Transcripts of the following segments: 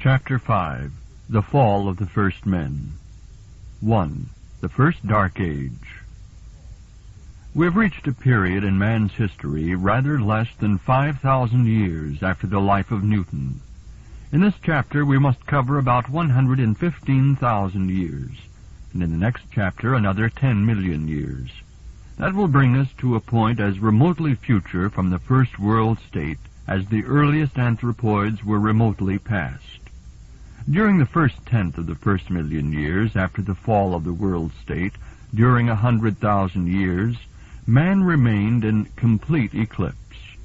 Chapter 5. The Fall of the First Men. 1. The First Dark Age. We have reached a period in man's history rather less than 5,000 years after the life of Newton. In this chapter we must cover about 115,000 years, and in the next chapter another 10 million years. That will bring us to a point as remotely future from the first world state as the earliest anthropoids were remotely past. During the first tenth of the first million years after the fall of the world state, during 100,000 years, man remained in complete eclipse.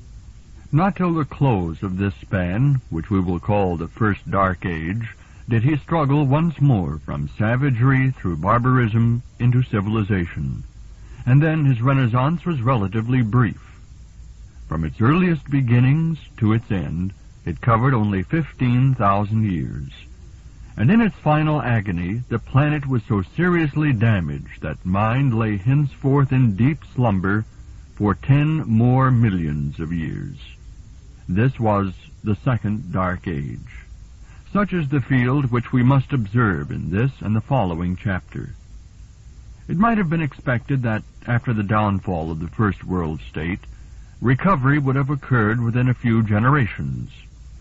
Not till the close of this span, which we will call the First Dark Age, did he struggle once more from savagery through barbarism into civilization. And then his renaissance was relatively brief. From its earliest beginnings to its end, it covered only 15,000 years. And in its final agony, the planet was so seriously damaged that mind lay henceforth in deep slumber for 10 more millions of years. This was the Second Dark Age. Such is the field which we must observe in this and the following chapter. It might have been expected that, after the downfall of the first world state, recovery would have occurred within a few generations.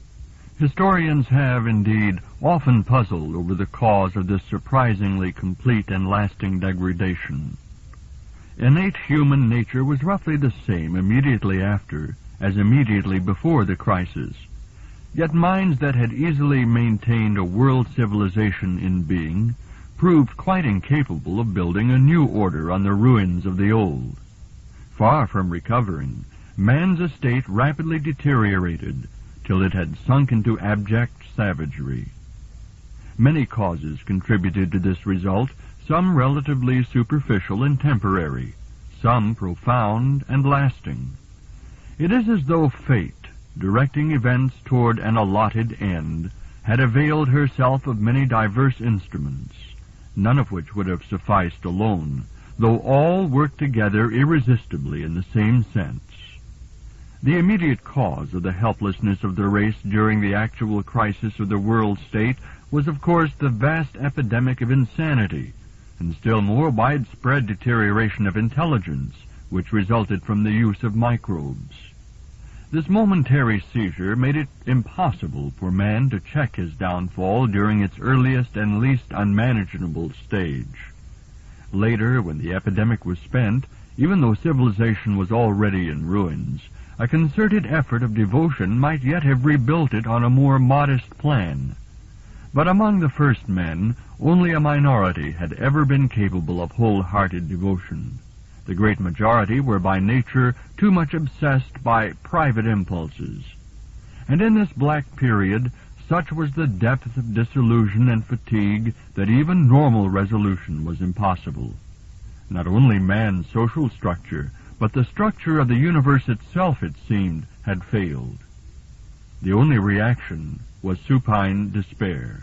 Historians have, indeed, often puzzled over the cause of this surprisingly complete and lasting degradation. Innate human nature was roughly the same immediately after as immediately before the crisis, yet minds that had easily maintained a world civilization in being proved quite incapable of building a new order on the ruins of the old. Far from recovering, man's estate rapidly deteriorated till it had sunk into abject savagery. Many causes contributed to this result, some relatively superficial and temporary, some profound and lasting. It is as though fate, directing events toward an allotted end, had availed herself of many diverse instruments, none of which would have sufficed alone, though all worked together irresistibly in the same sense. The immediate cause of the helplessness of the race during the actual crisis of the world state was, of course, the vast epidemic of insanity, and still more widespread deterioration of intelligence, which resulted from the use of microbes. This momentary seizure made it impossible for man to check his downfall during its earliest and least unmanageable stage. Later, when the epidemic was spent, even though civilization was already in ruins, a concerted effort of devotion might yet have rebuilt it on a more modest plan. But among the first men, only a minority had ever been capable of wholehearted devotion. The great majority were by nature too much obsessed by private impulses. And in this black period, such was the depth of disillusion and fatigue that even normal resolution was impossible. Not only man's social structure, but the structure of the universe itself, it seemed, had failed. The only reaction was supine despair.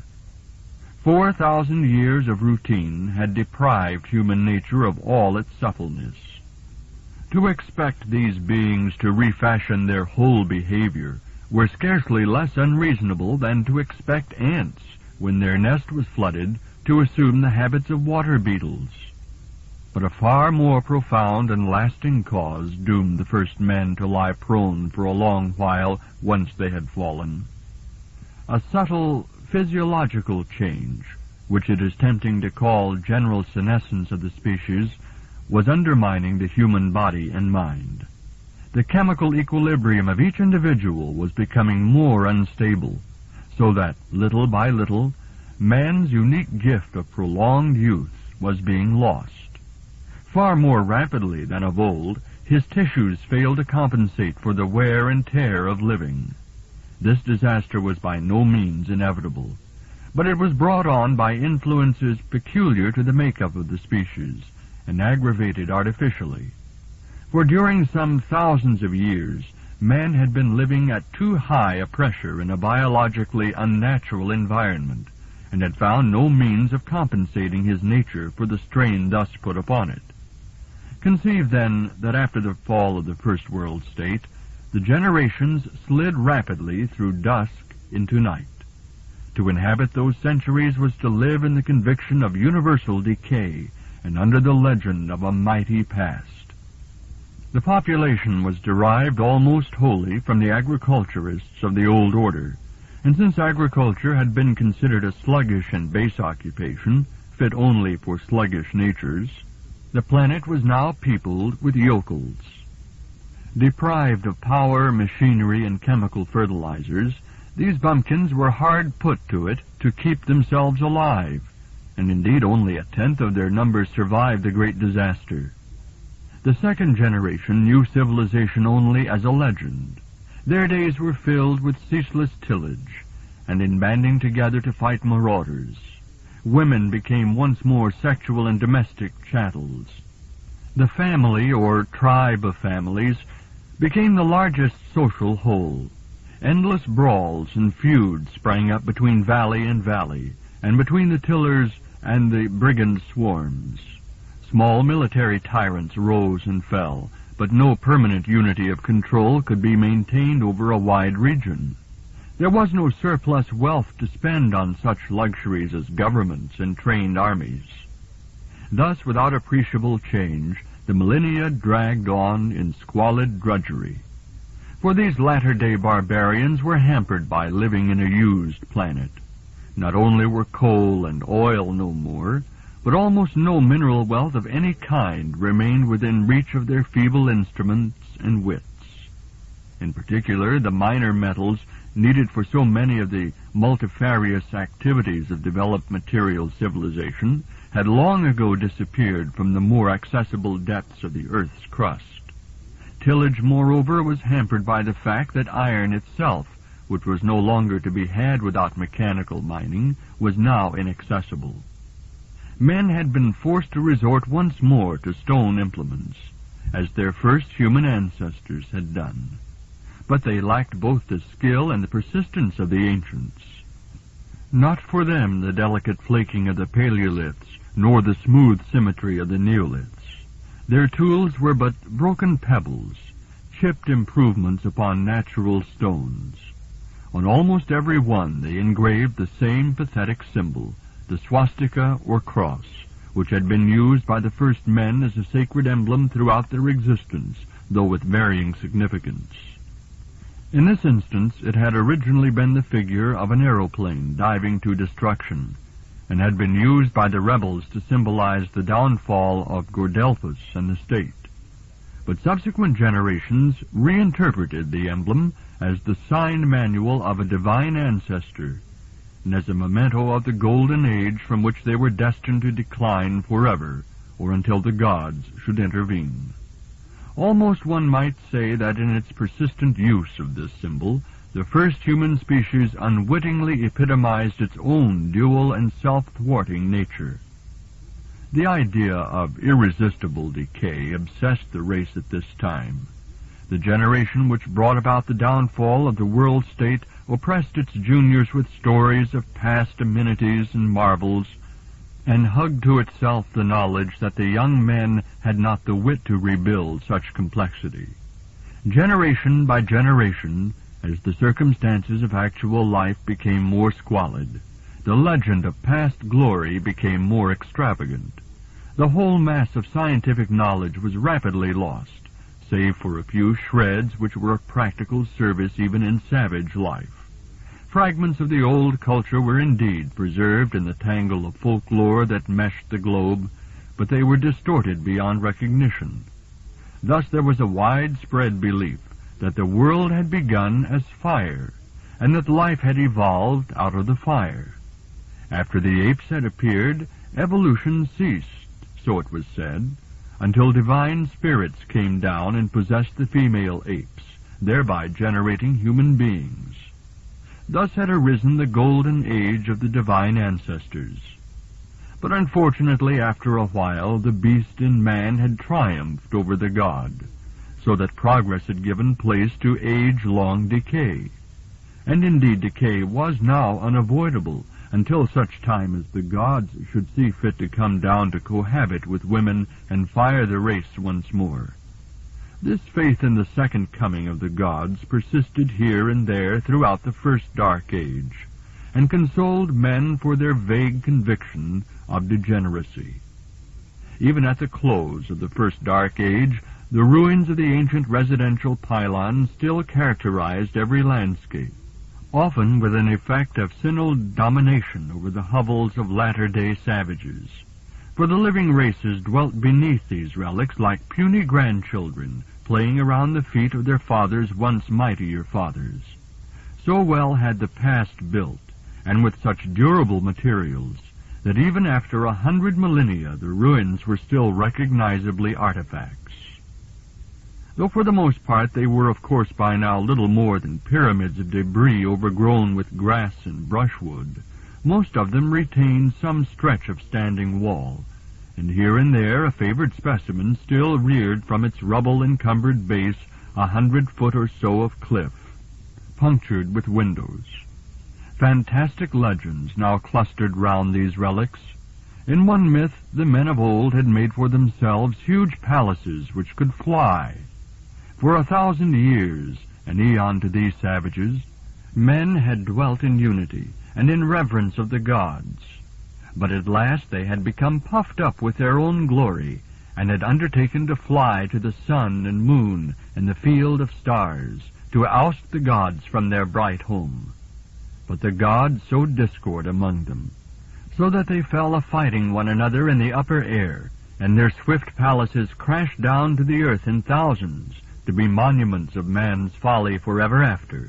4,000 years of routine had deprived human nature of all its suppleness. To expect these beings to refashion their whole behavior were scarcely less unreasonable than to expect ants, when their nest was flooded, to assume the habits of water beetles. But a far more profound and lasting cause doomed the first men to lie prone for a long while once they had fallen. A subtle physiological change, which it is tempting to call general senescence of the species, was undermining the human body and mind. The chemical equilibrium of each individual was becoming more unstable, so that, little by little, man's unique gift of prolonged youth was being lost. Far more rapidly than of old, his tissues failed to compensate for the wear and tear of living. This disaster was by no means inevitable, but it was brought on by influences peculiar to the makeup of the species, and aggravated artificially. For during some thousands of years, man had been living at too high a pressure in a biologically unnatural environment, and had found no means of compensating his nature for the strain thus put upon it. Conceive, then, that after the fall of the first world state, the generations slid rapidly through dusk into night. To inhabit those centuries was to live in the conviction of universal decay and under the legend of a mighty past. The population was derived almost wholly from the agriculturists of the old order, and since agriculture had been considered a sluggish and base occupation, fit only for sluggish natures, the planet was now peopled with yokels. Deprived of power, machinery, and chemical fertilizers, these bumpkins were hard put to it to keep themselves alive, and indeed only 1/10 of their numbers survived the great disaster. The second generation knew civilization only as a legend. Their days were filled with ceaseless tillage, and in banding together to fight marauders. Women became once more sexual and domestic chattels. The family, or tribe of families, became the largest social whole. Endless brawls and feuds sprang up between valley and valley, and between the tillers and the brigand swarms. Small military tyrants rose and fell, but no permanent unity of control could be maintained over a wide region. There was no surplus wealth to spend on such luxuries as governments and trained armies. Thus, without appreciable change, the millennia dragged on in squalid drudgery. For these latter-day barbarians were hampered by living in a used planet. Not only were coal and oil no more, but almost no mineral wealth of any kind remained within reach of their feeble instruments and wits. In particular, the minor metals needed for so many of the multifarious activities of developed material civilization had long ago disappeared from the more accessible depths of the earth's crust. Tillage, moreover, was hampered by the fact that iron itself, which was no longer to be had without mechanical mining, was now inaccessible. Men had been forced to resort once more to stone implements, as their first human ancestors had done. But they lacked both the skill and the persistence of the ancients. Not for them the delicate flaking of the Paleoliths, nor the smooth symmetry of the Neoliths. Their tools were but broken pebbles, chipped improvements upon natural stones. On almost every one they engraved the same pathetic symbol, the swastika or cross, which had been used by the first men as a sacred emblem throughout their existence, though with varying significance. In this instance, it had originally been the figure of an aeroplane diving to destruction, and had been used by the rebels to symbolize the downfall of Gordelphus and the state. But subsequent generations reinterpreted the emblem as the sign manual of a divine ancestor, and as a memento of the golden age from which they were destined to decline forever, or until the gods should intervene. Almost one might say that in its persistent use of this symbol, the first human species unwittingly epitomized its own dual and self-thwarting nature. The idea of irresistible decay obsessed the race at this time. The generation which brought about the downfall of the world state oppressed its juniors with stories of past amenities and marvels, and hugged to itself the knowledge that the young men had not the wit to rebuild such complexity. Generation by generation, as the circumstances of actual life became more squalid, the legend of past glory became more extravagant. The whole mass of scientific knowledge was rapidly lost, save for a few shreds which were of practical service even in savage life. Fragments of the old culture were indeed preserved in the tangle of folklore that meshed the globe, but they were distorted beyond recognition. Thus there was a widespread belief that the world had begun as fire, and that life had evolved out of the fire. After the apes had appeared, evolution ceased, so it was said, until divine spirits came down and possessed the female apes, thereby generating human beings. Thus had arisen the golden age of the divine ancestors. But unfortunately, after a while, the beast in man had triumphed over the god, so that progress had given place to age-long decay. And indeed decay was now unavoidable, until such time as the gods should see fit to come down to cohabit with women and fire the race once more. This faith in the second coming of the gods persisted here and there throughout the first dark age, and consoled men for their vague conviction of degeneracy. Even at the close of the first Dark Age, the ruins of the ancient residential pylons still characterized every landscape, often with an effect of synod domination over the hovels of latter-day savages. For the living races dwelt beneath these relics like puny grandchildren, playing around the feet of their fathers' once mightier fathers. So well had the past built, and with such durable materials, that even after 100 millennia the ruins were still recognizably artifacts. Though for the most part they were of course by now little more than pyramids of debris overgrown with grass and brushwood, most of them retained some stretch of standing wall, and here and there a favored specimen still reared from its rubble-encumbered base 100 foot or so of cliff, punctured with windows. Fantastic legends now clustered round these relics. In one myth, the men of old had made for themselves huge palaces which could fly. For 1,000 years, an eon to these savages, men had dwelt in unity and in reverence of the gods. But at last they had become puffed up with their own glory, and had undertaken to fly to the sun and moon and the field of stars, to oust the gods from their bright home. But the gods sowed discord among them, so that they fell a-fighting one another in the upper air, and their swift palaces crashed down to the earth in thousands, to be monuments of man's folly forever after.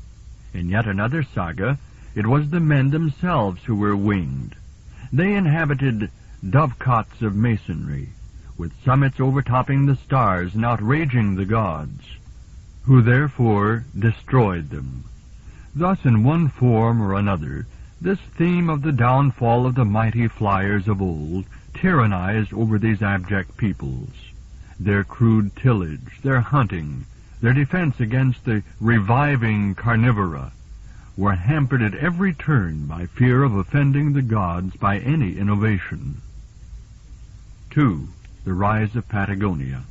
In yet another saga, it was the men themselves who were winged. They inhabited dovecots of masonry, with summits overtopping the stars and outraging the gods, who therefore destroyed them. Thus, in one form or another, this theme of the downfall of the mighty flyers of old tyrannized over these abject peoples. Their crude tillage, their hunting, their defense against the reviving carnivora, were hampered at every turn by fear of offending the gods by any innovation. 2. The rise of Patagonia.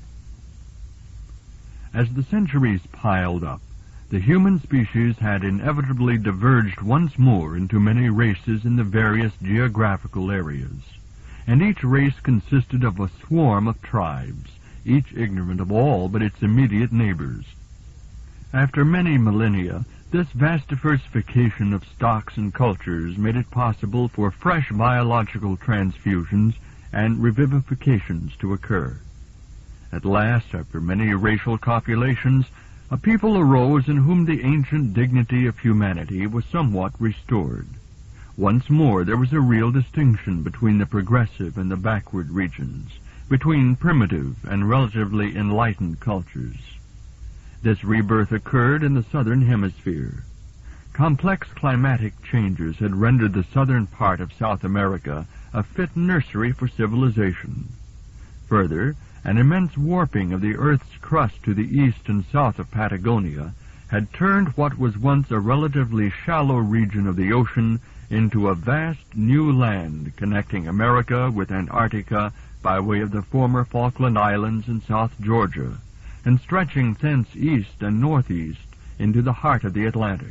As the centuries piled up, the human species had inevitably diverged once more into many races in the various geographical areas, and each race consisted of a swarm of tribes, each ignorant of all but its immediate neighbors. After many millennia, this vast diversification of stocks and cultures made it possible for fresh biological transfusions and revivifications to occur. At last, after many racial copulations, a people arose in whom the ancient dignity of humanity was somewhat restored. Once more there was a real distinction between the progressive and the backward regions, between primitive and relatively enlightened cultures. This rebirth occurred in the southern hemisphere. Complex climatic changes had rendered the southern part of South America a fit nursery for civilization. Further, an immense warping of the Earth's crust to the east and south of Patagonia had turned what was once a relatively shallow region of the ocean into a vast new land connecting America with Antarctica by way of the former Falkland Islands and South Georgia, and stretching thence east and northeast into the heart of the Atlantic.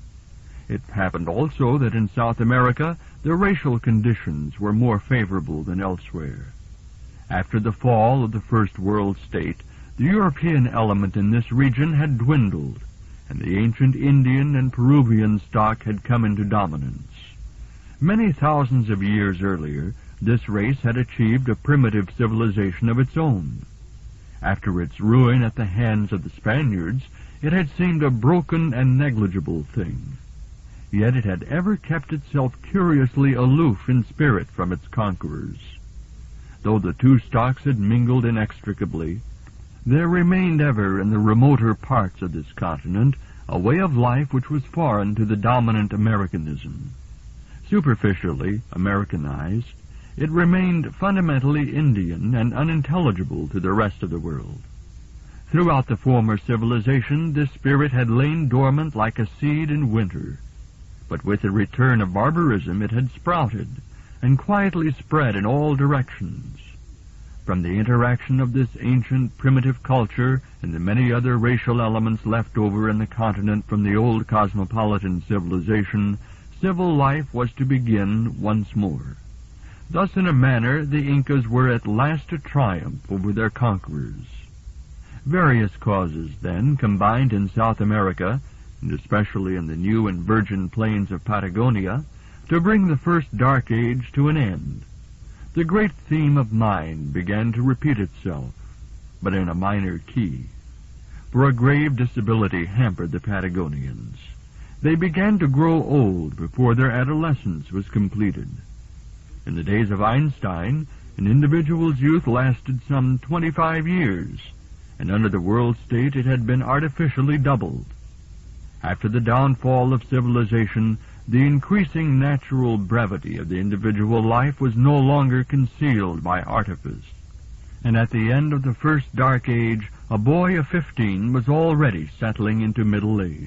It happened also that in South America the racial conditions were more favorable than elsewhere. After the fall of the First World State, the European element in this region had dwindled, and the ancient Indian and Peruvian stock had come into dominance. Many thousands of years earlier, this race had achieved a primitive civilization of its own. After its ruin at the hands of the Spaniards, it had seemed a broken and negligible thing. Yet it had ever kept itself curiously aloof in spirit from its conquerors. Though the two stocks had mingled inextricably, there remained ever in the remoter parts of this continent a way of life which was foreign to the dominant Americanism. Superficially Americanized, it remained fundamentally Indian and unintelligible to the rest of the world. Throughout the former civilization, this spirit had lain dormant like a seed in winter, but with the return of barbarism it had sprouted and quietly spread in all directions. From the interaction of this ancient primitive culture and the many other racial elements left over in the continent from the old cosmopolitan civilization, civil life was to begin once more. Thus, in a manner, the Incas were at last to triumph over their conquerors. Various causes, then, combined in South America, and especially in the new and virgin plains of Patagonia, to bring the first Dark Age to an end. The great theme of mind began to repeat itself, but in a minor key. For a grave disability hampered the Patagonians. They began to grow old before their adolescence was completed. In the days of Einstein, an individual's youth lasted some 25 years, and under the world state it had been artificially doubled. After the downfall of civilization, the increasing natural brevity of the individual life was no longer concealed by artifice, and at the end of the first Dark Age, a boy of 15 was already settling into middle age.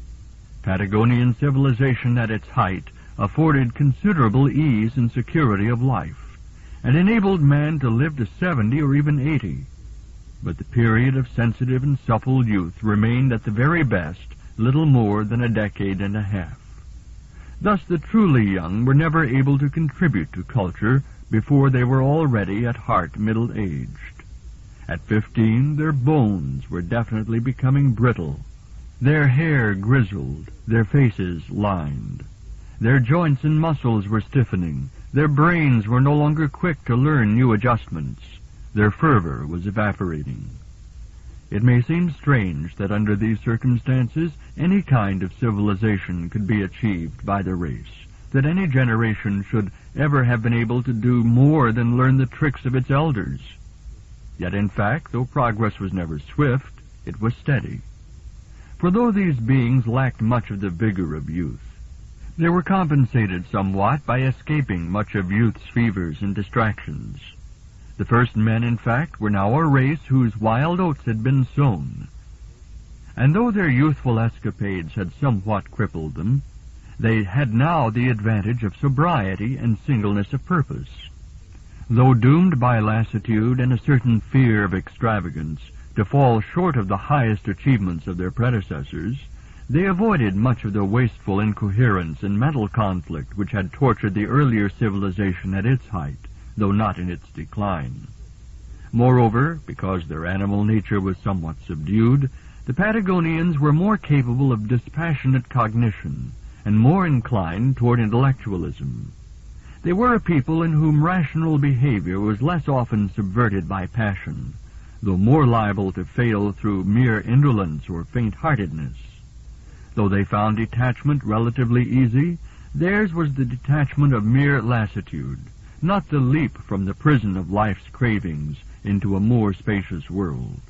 Patagonian civilization at its height afforded considerable ease and security of life, and enabled man to live to 70 or even 80. But the period of sensitive and supple youth remained at the very best little more than a decade and a half. Thus the truly young were never able to contribute to culture before they were already at heart middle-aged. At 15, their bones were definitely becoming brittle, their hair grizzled, their faces lined. Their joints and muscles were stiffening, their brains were no longer quick to learn new adjustments, their fervor was evaporating. It may seem strange that under these circumstances any kind of civilization could be achieved by the race, that any generation should ever have been able to do more than learn the tricks of its elders. Yet in fact, though progress was never swift, it was steady. For though these beings lacked much of the vigor of youth, they were compensated somewhat by escaping much of youth's fevers and distractions. The first men, in fact, were now a race whose wild oats had been sown. And though their youthful escapades had somewhat crippled them, they had now the advantage of sobriety and singleness of purpose. Though doomed by lassitude and a certain fear of extravagance to fall short of the highest achievements of their predecessors, they avoided much of the wasteful incoherence and mental conflict which had tortured the earlier civilization at its height, though not in its decline. Moreover, because their animal nature was somewhat subdued, the Patagonians were more capable of dispassionate cognition and more inclined toward intellectualism. They were a people in whom rational behavior was less often subverted by passion, though more liable to fail through mere indolence or faint-heartedness. Though they found detachment relatively easy, theirs was the detachment of mere lassitude, not the leap from the prison of life's cravings into a more spacious world.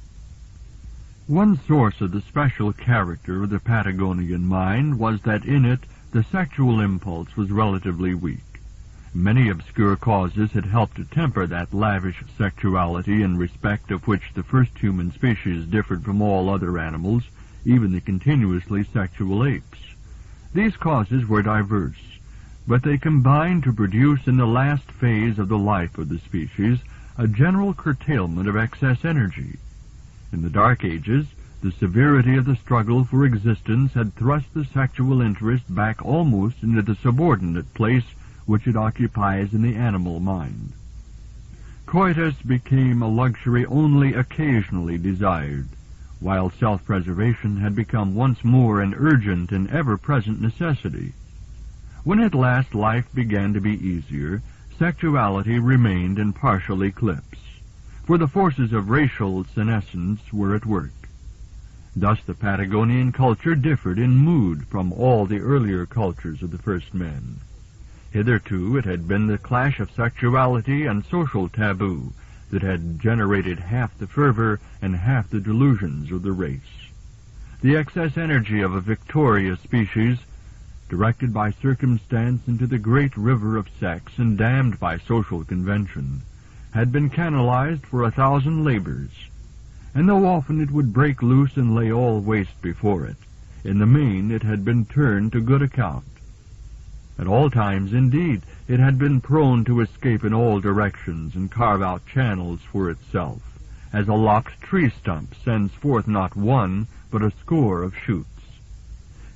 One source of the special character of the Patagonian mind was that in it the sexual impulse was relatively weak. Many obscure causes had helped to temper that lavish sexuality in respect of which the first human species differed from all other animals, even the continuously sexual apes. These causes were diverse, but they combined to produce in the last phase of the life of the species a general curtailment of excess energy. In the Dark Ages, the severity of the struggle for existence had thrust the sexual interest back almost into the subordinate place which it occupies in the animal mind. Coitus became a luxury only occasionally desired, while self-preservation had become once more an urgent and ever-present necessity. When at last life began to be easier, sexuality remained in partial eclipse, for the forces of racial senescence were at work. Thus the Patagonian culture differed in mood from all the earlier cultures of the first men. Hitherto it had been the clash of sexuality and social taboo that had generated half the fervor and half the delusions of the race. The excess energy of a victorious species, directed by circumstance into the great river of sex and dammed by social convention, had been canalized for 1,000 labors, and though often it would break loose and lay all waste before it, in the main it had been turned to good account. At all times, indeed, it had been prone to escape in all directions and carve out channels for itself, as a lopped tree stump sends forth not one, but a score of shoots.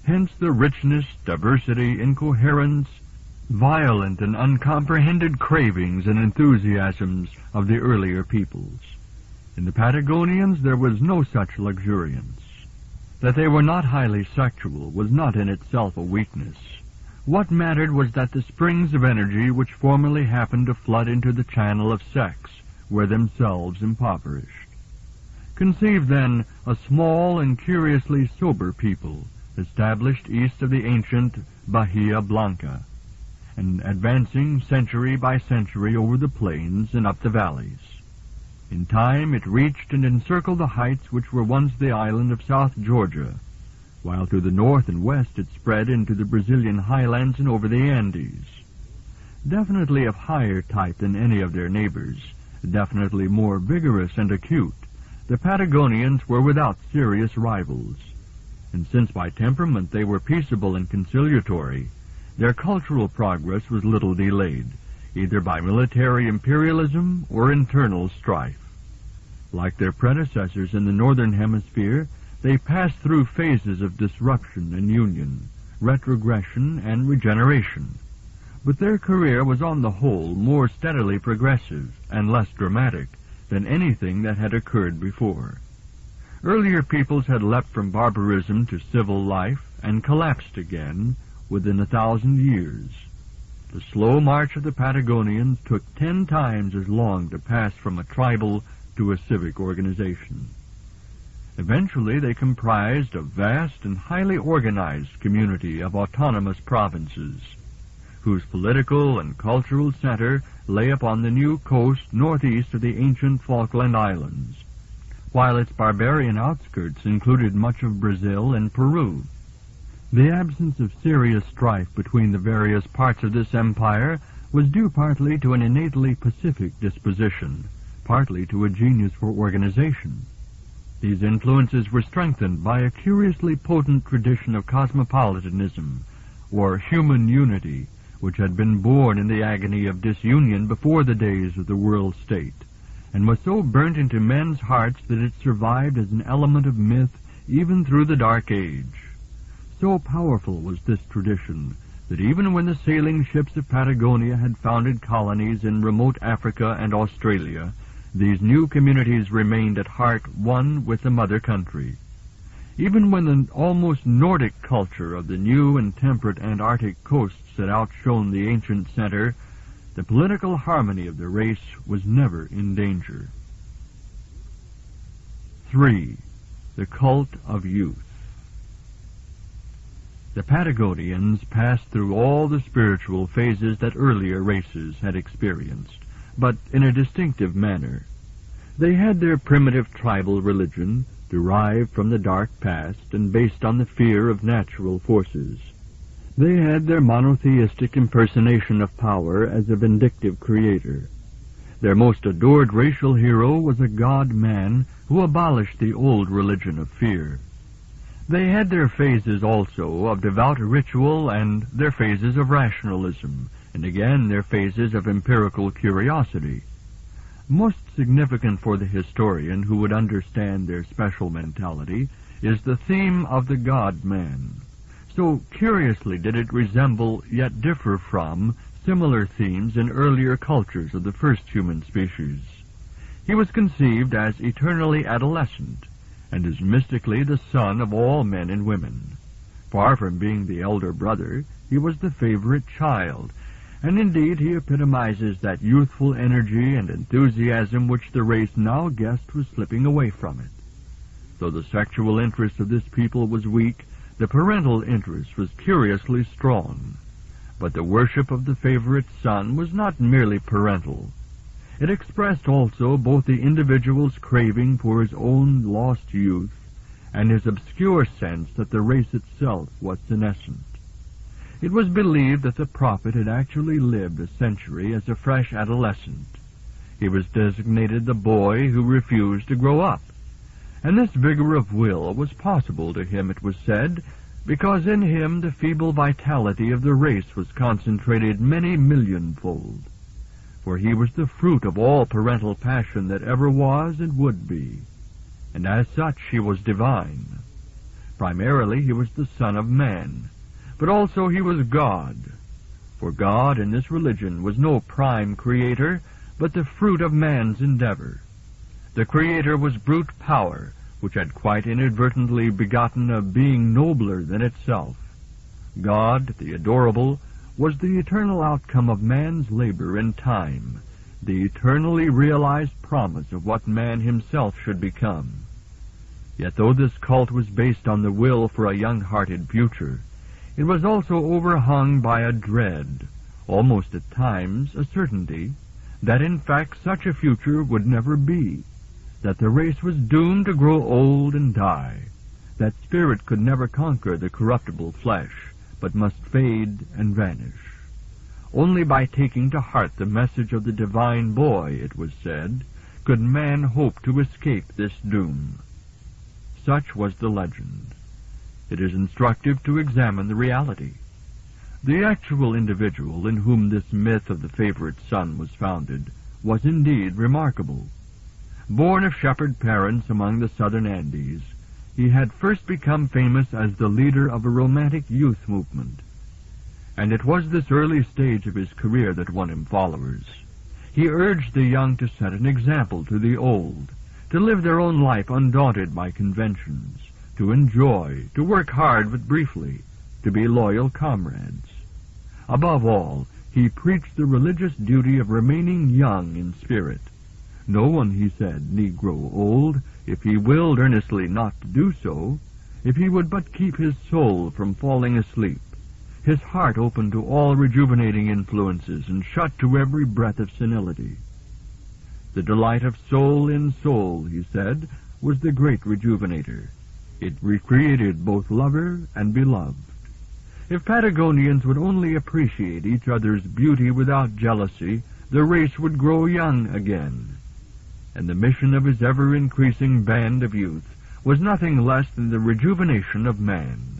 Hence the richness, diversity, incoherence, violent and uncomprehended cravings and enthusiasms of the earlier peoples. In the Patagonians there was no such luxuriance. That they were not highly sexual was not in itself a weakness. What mattered was that the springs of energy which formerly happened to flood into the channel of sex were themselves impoverished. Conceive, then, a small and curiously sober people established east of the ancient Bahia Blanca, and advancing century by century over the plains and up the valleys. In time it reached and encircled the heights which were once the island of South Georgia, while to the north and west it spread into the Brazilian highlands and over the Andes. Definitely of higher type than any of their neighbors, definitely more vigorous and acute, the Patagonians were without serious rivals. And since by temperament they were peaceable and conciliatory, their cultural progress was little delayed, either by military imperialism or internal strife. Like their predecessors in the northern hemisphere, they passed through phases of disruption and union, retrogression and regeneration. But their career was on the whole more steadily progressive and less dramatic than anything that had occurred before. Earlier peoples had leapt from barbarism to civil life and collapsed again within 1,000 years. The slow march of the Patagonians took 10 times as long to pass from a tribal to a civic organization. Eventually they comprised a vast and highly organized community of autonomous provinces, whose political and cultural center lay upon the new coast northeast of the ancient Falkland Islands, while its barbarian outskirts included much of Brazil and Peru. The absence of serious strife between the various parts of this empire was due partly to an innately pacific disposition, partly to a genius for organization. These influences were strengthened by a curiously potent tradition of cosmopolitanism, or human unity, which had been born in the agony of disunion before the days of the world state, and was so burnt into men's hearts that it survived as an element of myth even through the Dark Age. So powerful was this tradition that even when the sailing ships of Patagonia had founded colonies in remote Africa and Australia, these new communities remained at heart one with the mother country. Even when the almost Nordic culture of the new and temperate Antarctic coasts had outshone the ancient center, the political harmony of the race was never in danger. 3. The Cult of Youth. The Patagonians passed through all the spiritual phases that earlier races had experienced, but in a distinctive manner. They had their primitive tribal religion, derived from the dark past and based on the fear of natural forces. They had their monotheistic impersonation of power as a vindictive creator. Their most adored racial hero was a god-man who abolished the old religion of fear. They had their phases also of devout ritual and their phases of rationalism, and again their phases of empirical curiosity. Most significant for the historian who would understand their special mentality is the theme of the God-man. So curiously did it resemble, yet differ from, similar themes in earlier cultures of the first human species. He was conceived as eternally adolescent, and is mystically the son of all men and women. Far from being the elder brother, he was the favorite child, and indeed he epitomizes that youthful energy and enthusiasm which the race now guessed was slipping away from it. Though the sexual interest of this people was weak, the parental interest was curiously strong. But the worship of the favorite son was not merely parental. It expressed also both the individual's craving for his own lost youth and his obscure sense that the race itself was senescent. It was believed that the prophet had actually lived a century as a fresh adolescent. He was designated the boy who refused to grow up, and this vigor of will was possible to him, it was said, because in him the feeble vitality of the race was concentrated many millionfold. For he was the fruit of all parental passion that ever was and would be, and as such he was divine. Primarily, he was the Son of Man, but also he was God. For God in this religion was no prime creator, but the fruit of man's endeavor. The Creator was brute power, which had quite inadvertently begotten a being nobler than itself. God, the adorable, was the eternal outcome of man's labor and time, the eternally realized promise of what man himself should become. Yet though this cult was based on the will for a young-hearted future, it was also overhung by a dread, almost at times a certainty, that in fact such a future would never be, that the race was doomed to grow old and die, that spirit could never conquer the corruptible flesh, but must fade and vanish. Only by taking to heart the message of the divine boy, it was said, could man hope to escape this doom. Such was the legend. It is instructive to examine the reality. The actual individual in whom this myth of the favorite son was founded was indeed remarkable. Born of shepherd parents among the southern Andes, he had first become famous as the leader of a romantic youth movement. And it was this early stage of his career that won him followers. He urged the young to set an example to the old, to live their own life undaunted by conventions, to enjoy, to work hard but briefly, to be loyal comrades. Above all, he preached the religious duty of remaining young in spirit. No one, he said, need grow old, if he willed earnestly not to do so, if he would but keep his soul from falling asleep, his heart open to all rejuvenating influences and shut to every breath of senility. The delight of soul in soul, he said, was the great rejuvenator. It recreated both lover and beloved. If Patagonians would only appreciate each other's beauty without jealousy, the race would grow young again. And the mission of his ever-increasing band of youth was nothing less than the rejuvenation of man.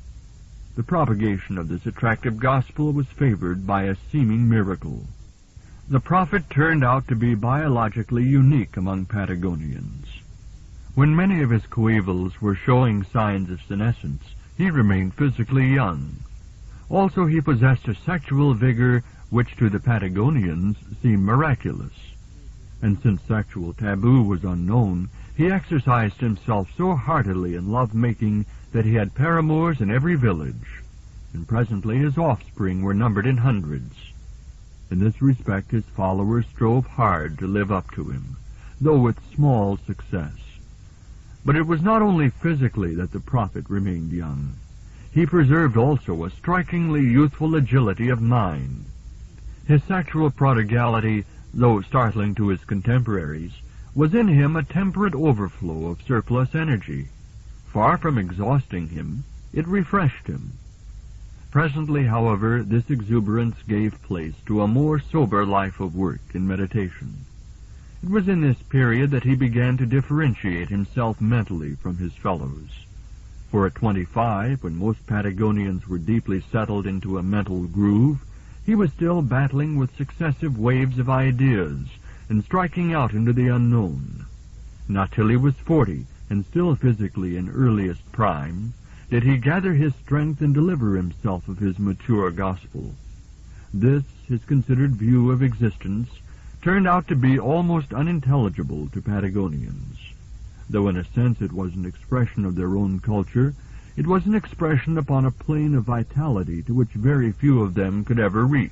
The propagation of this attractive gospel was favored by a seeming miracle. The prophet turned out to be biologically unique among Patagonians. When many of his coevals were showing signs of senescence, he remained physically young. Also, he possessed a sexual vigor which to the Patagonians seemed miraculous. And since sexual taboo was unknown, he exercised himself so heartily in love-making that he had paramours in every village, and presently his offspring were numbered in hundreds. In this respect his followers strove hard to live up to him, though with small success. But it was not only physically that the prophet remained young. He preserved also a strikingly youthful agility of mind. His sexual prodigality, though startling to his contemporaries, was in him a temperate overflow of surplus energy. Far from exhausting him, it refreshed him. Presently, however, this exuberance gave place to a more sober life of work and meditation. It was in this period that he began to differentiate himself mentally from his fellows. For at 25, when most Patagonians were deeply settled into a mental groove, he was still battling with successive waves of ideas and striking out into the unknown. Not till he was 40, and still physically in earliest prime, did he gather his strength and deliver himself of his mature gospel. This, his considered view of existence, turned out to be almost unintelligible to Patagonians. Though in a sense it was an expression of their own culture, it was an expression upon a plane of vitality to which very few of them could ever reach.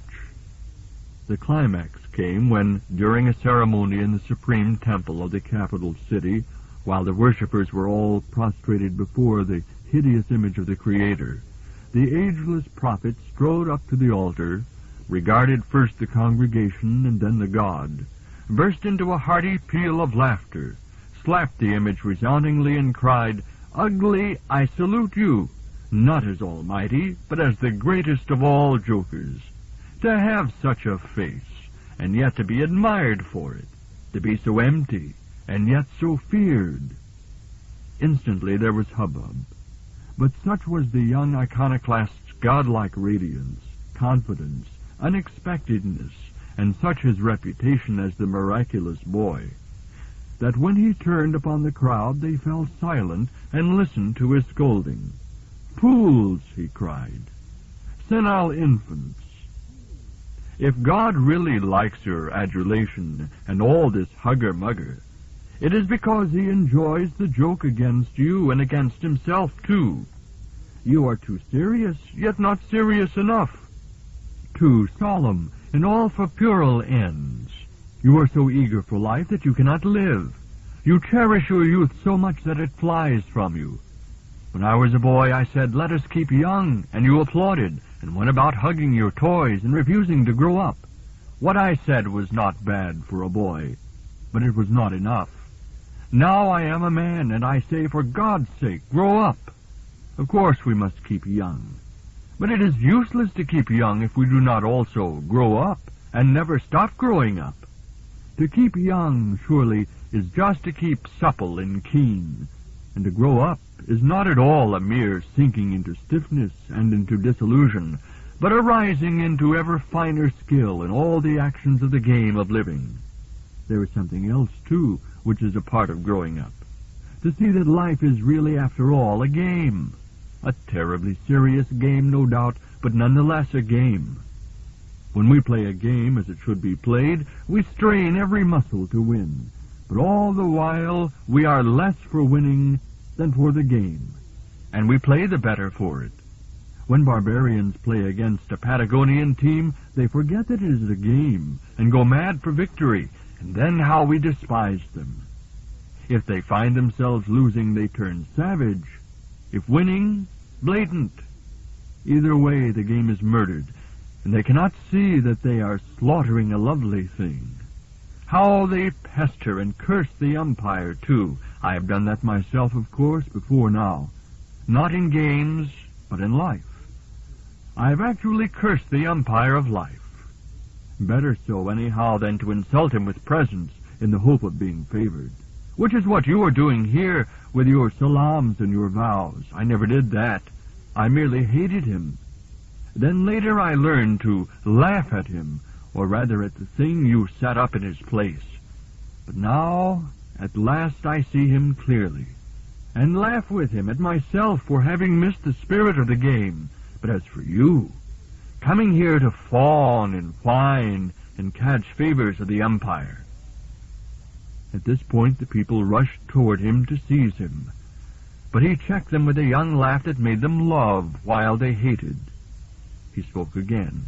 The climax came when, during a ceremony in the supreme temple of the capital city, while the worshippers were all prostrated before the hideous image of the Creator, the ageless prophet strode up to the altar, regarded first the congregation and then the god, burst into a hearty peal of laughter, slapped the image resoundingly, and cried, "Ugly, I salute you, not as almighty, but as the greatest of all jokers. To have such a face, and yet to be admired for it, to be so empty, and yet so feared." Instantly there was hubbub. But such was the young iconoclast's godlike radiance, confidence, unexpectedness, and such his reputation as the miraculous boy, that when he turned upon the crowd they fell silent and listened to his scolding. "Fools," he cried, "senile infants! If God really likes your adulation and all this hugger-mugger, it is because he enjoys the joke against you and against himself, too. You are too serious, yet not serious enough. Too solemn, and all for puerile ends. You are so eager for life that you cannot live. You cherish your youth so much that it flies from you. When I was a boy, I said, 'Let us keep young,' and you applauded, and went about hugging your toys and refusing to grow up. What I said was not bad for a boy, but it was not enough. Now I am a man, and I say, for God's sake, grow up. Of course we must keep young, but it is useless to keep young if we do not also grow up and never stop growing up. To keep young, surely, is just to keep supple and keen, and to grow up is not at all a mere sinking into stiffness and into disillusion, but a rising into ever finer skill in all the actions of the game of living. There is something else, too, which is a part of growing up. To see that life is really, after all, a game. A terribly serious game, no doubt, but nonetheless a game. When we play a game as it should be played, we strain every muscle to win, but all the while we are less for winning than for the game, and we play the better for it. When barbarians play against a Patagonian team, they forget that it is a game, and go mad for victory, and then how we despise them. If they find themselves losing, they turn savage. If winning, blatant. Either way, the game is murdered, and they cannot see that they are slaughtering a lovely thing. How they pester and curse the umpire, too. I have done that myself, of course, before now. Not in games, but in life. I have actually cursed the umpire of life. Better so, anyhow, than to insult him with presents in the hope of being favored. Which is what you are doing here with your salams and your vows. I never did that. I merely hated him. Then later I learned to laugh at him, or rather at the thing you set up in his place. But now, at last I see him clearly, and laugh with him at myself for having missed the spirit of the game. But as for you, coming here to fawn and whine and catch favors of the umpire. At this point the people rushed toward him to seize him, but he checked them with a young laugh that made them love while they hated. He spoke again.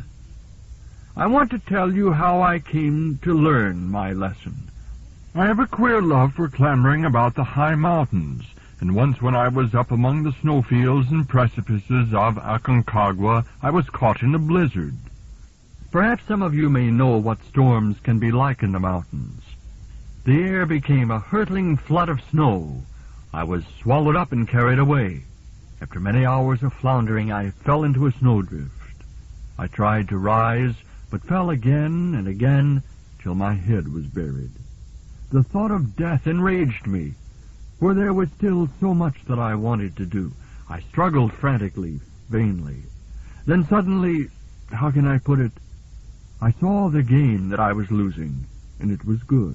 "I want to tell you how I came to learn my lesson. I have a queer love for clambering about the high mountains, and once when I was up among the snowfields and precipices of Aconcagua, I was caught in a blizzard. Perhaps some of you may know what storms can be like in the mountains. The air became a hurtling flood of snow. I was swallowed up and carried away. After many hours of floundering, I fell into a snowdrift. I tried to rise, but fell again and again till my head was buried. The thought of death enraged me, for there was still so much that I wanted to do. I struggled frantically, vainly. Then suddenly, how can I put it? I saw the game that I was losing, and it was good.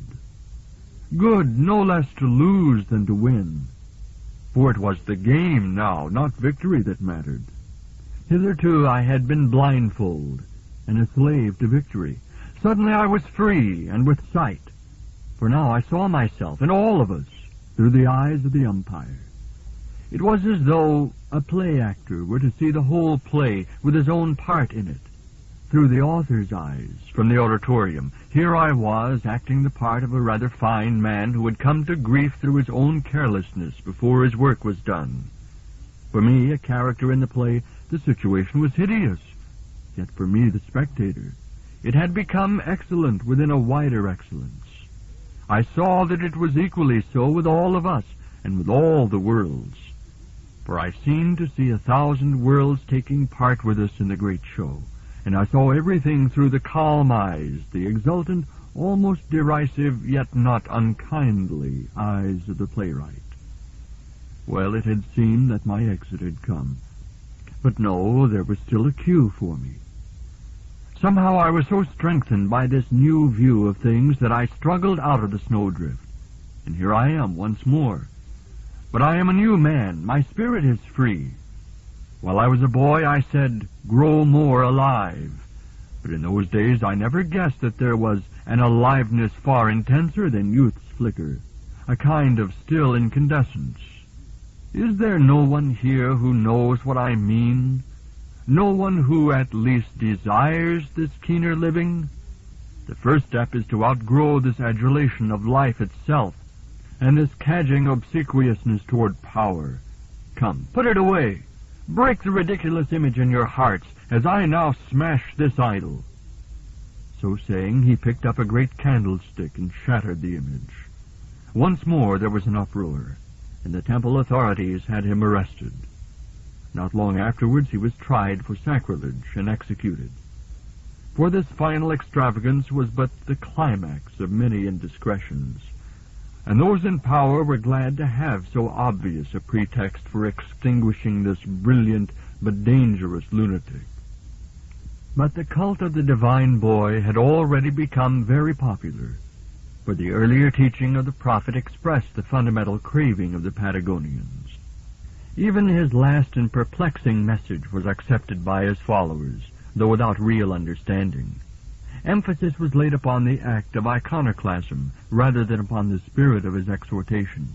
Good no less to lose than to win. For it was the game now, not victory, that mattered. Hitherto I had been blindfold and a slave to victory. Suddenly I was free and with sight, for now I saw myself and all of us through the eyes of the umpire. It was as though a play actor were to see the whole play with his own part in it, through the author's eyes from the auditorium. Here I was, acting the part of a rather fine man who had come to grief through his own carelessness before his work was done. For me, a character in the play, the situation was hideous. Yet for me, the spectator, it had become excellent within a wider excellence. I saw that it was equally so with all of us and with all the worlds. For I seemed to see 1,000 worlds taking part with us in the great show, and I saw everything through the calm eyes, the exultant, almost derisive, yet not unkindly eyes of the playwright. Well, it had seemed that my exit had come. But no, there was still a cue for me. Somehow I was so strengthened by this new view of things that I struggled out of the snowdrift. and here I am once more. But I am a new man. My spirit is free. While I was a boy, I said, grow more alive. But in those days, I never guessed that there was an aliveness far intenser than youth's flicker, a kind of still incandescence. Is there no one here who knows what I mean? No one who at least desires this keener living? The first step is to outgrow this adulation of life itself, and this cadging obsequiousness toward power. Come, put it away. Break the ridiculous image in your hearts, as I now smash this idol. So saying, he picked up a great candlestick and shattered the image. Once more there was an uproar, and the temple authorities had him arrested. Not long afterwards he was tried for sacrilege and executed. For this final extravagance was but the climax of many indiscretions, and those in power were glad to have so obvious a pretext for extinguishing this brilliant but dangerous lunatic. But the cult of the divine boy had already become very popular, for the earlier teaching of the prophet expressed the fundamental craving of the Patagonians. Even his last and perplexing message was accepted by his followers, though without real understanding. Emphasis was laid upon the act of iconoclasm rather than upon the spirit of his exhortation.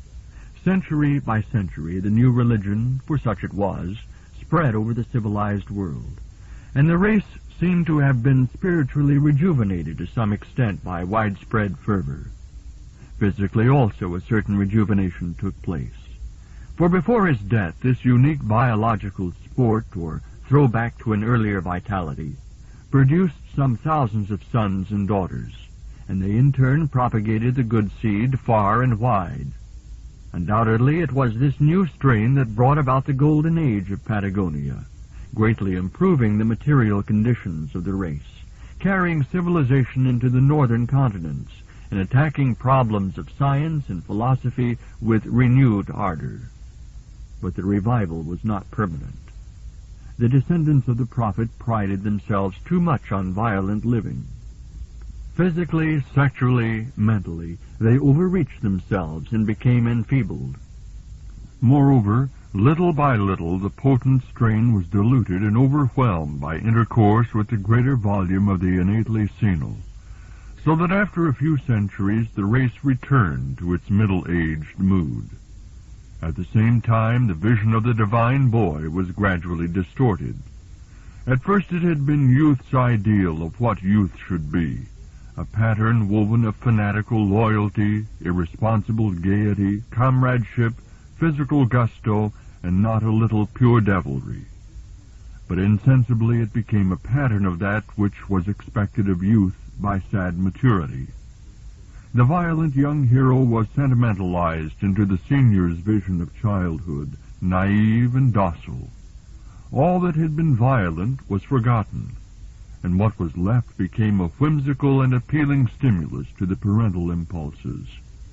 Century by century, the new religion, for such it was, spread over the civilized world, and the race seemed to have been spiritually rejuvenated to some extent by widespread fervor. Physically also a certain rejuvenation took place. For before his death, this unique biological sport, or throwback to an earlier vitality, produced some thousands of sons and daughters, and they in turn propagated the good seed far and wide. Undoubtedly it was this new strain that brought about the golden age of Patagonia, greatly improving the material conditions of the race, carrying civilization into the northern continents, and attacking problems of science and philosophy with renewed ardor. But the revival was not permanent. The descendants of the prophet prided themselves too much on violent living. Physically, sexually, mentally, they overreached themselves and became enfeebled. Moreover, little by little the potent strain was diluted and overwhelmed by intercourse with the greater volume of the innately senile, so that after a few centuries the race returned to its middle-aged mood. At the same time, the vision of the divine boy was gradually distorted. At first it had been youth's ideal of what youth should be, a pattern woven of fanatical loyalty, irresponsible gaiety, comradeship, physical gusto, and not a little pure devilry. But insensibly it became a pattern of that which was expected of youth by sad maturity. The violent young hero was sentimentalized into the senior's vision of childhood, naive and docile. All that had been violent was forgotten, and what was left became a whimsical and appealing stimulus to the parental impulses.